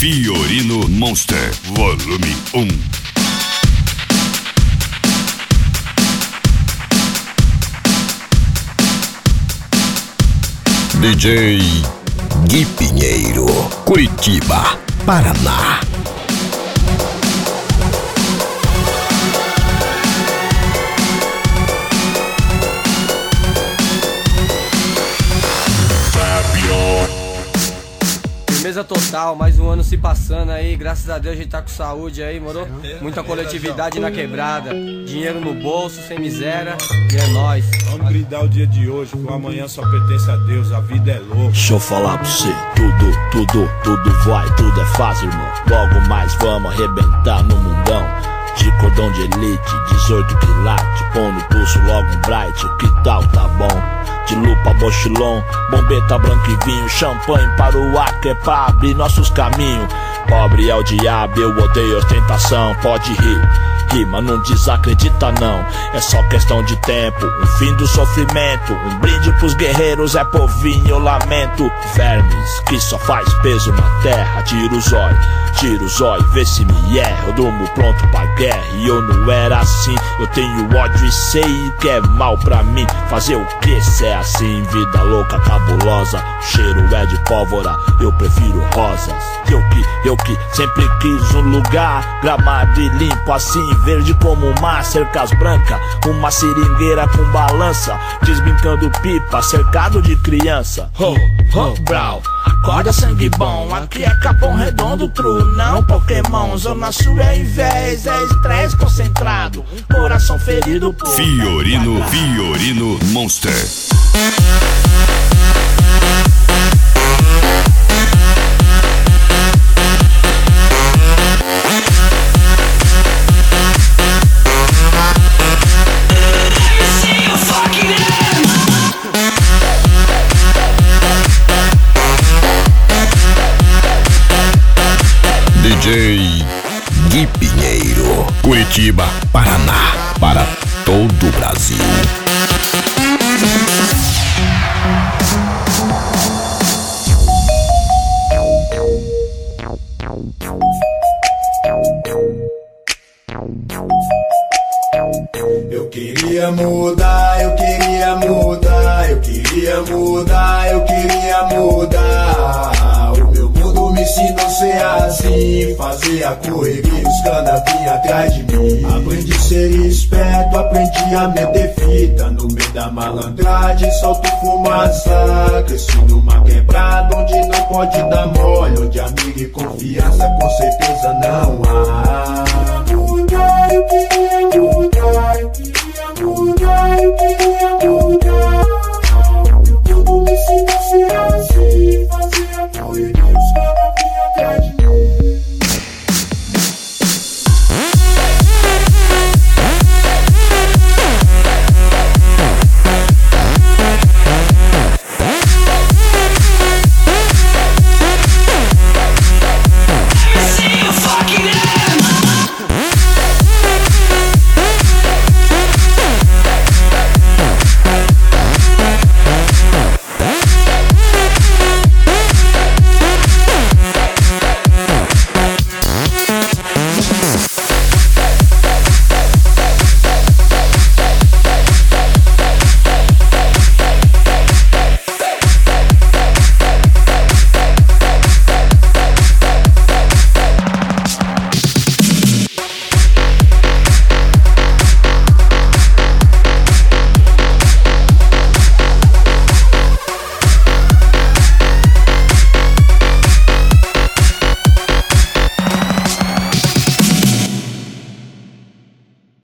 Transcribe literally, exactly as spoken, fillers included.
Fiorino Monster, volume um. D J Gui Pinheiro, Curitiba, Paraná. Firmeza total, mais um ano se passando aí, graças a Deus a gente tá com saúde aí, moro? Muita coletividade na quebrada, dinheiro no bolso, sem miséria, e é nóis. Vamos brindar o dia de hoje, que o amanhã só pertence a Deus, a vida é louca. Deixa eu falar pra você, tudo, tudo, tudo vai, tudo é fácil, irmão. Logo mais vamos arrebentar no mundão. De cordão de elite, dezoito quilates, põe no pulso logo um bright, que tal, tá bom? De lupa, mochilon, bombeta, branco e vinho, champanhe para o ar que é pra abrir nossos caminhos. Pobre é o diabo, eu odeio ostentação, pode rir, rima, não desacredita não. É só questão de tempo, um fim do sofrimento. Um brinde pros guerreiros, é povinho, eu lamento. Vermes, que só faz peso na terra. Tira o zóio, tira o zóio, vê se me erra. Eu durmo pronto pra guerra e eu não era assim. Eu tenho ódio e sei que é mal pra mim. Fazer o que se é assim? Vida louca, cabulosa. O cheiro é de pólvora, eu prefiro rosas. Eu que, eu que sempre quis um lugar gramado e limpo assim, verde como o mar, cercas brancas, uma seringueira com balança, desbrincando pipa, cercado de criança. Ho, ho, brau, acorda sangue bom, aqui é Capão Redondo, true, não Pokémon. Zona Sul é inveja, é estresse concentrado, um coração ferido por Fiorino, Fiorino Monster. D J Gui Pinheiro, Curitiba, Paraná, para todo o Brasil. Eu queria mudar, eu queria mudar, eu queria mudar, eu queria mudar. O meu mundo me ensinou a ser assim, fazer a correria, os cana vinha atrás de mim. Aprendi a ser esperto, aprendi a meter fita, no meio da malandragem solto fumaça. Cresci numa quebrada onde não pode dar mole, onde amigo e confiança com certeza não há. Mudar, eu queria